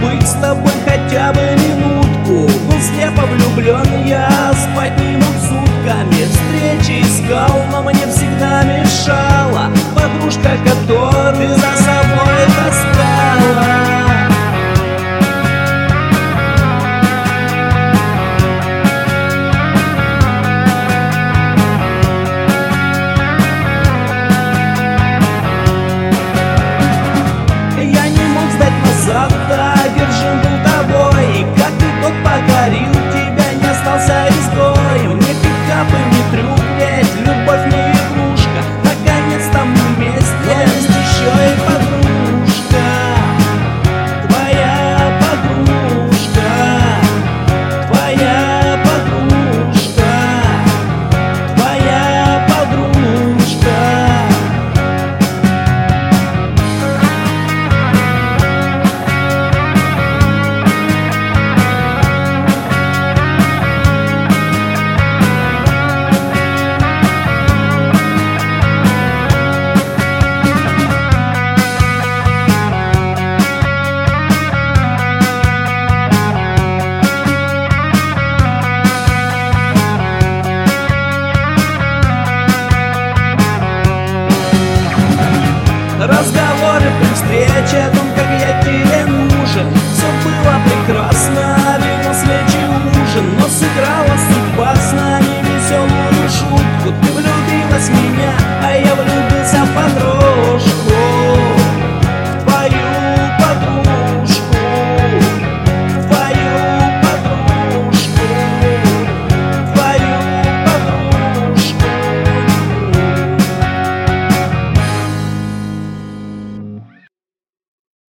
побыть с тобой хотя бы минутку. Был слепо влюблен я, спать не мог сутками. Встречи искал, но мне всегда мешала подружка, которой ты засадила.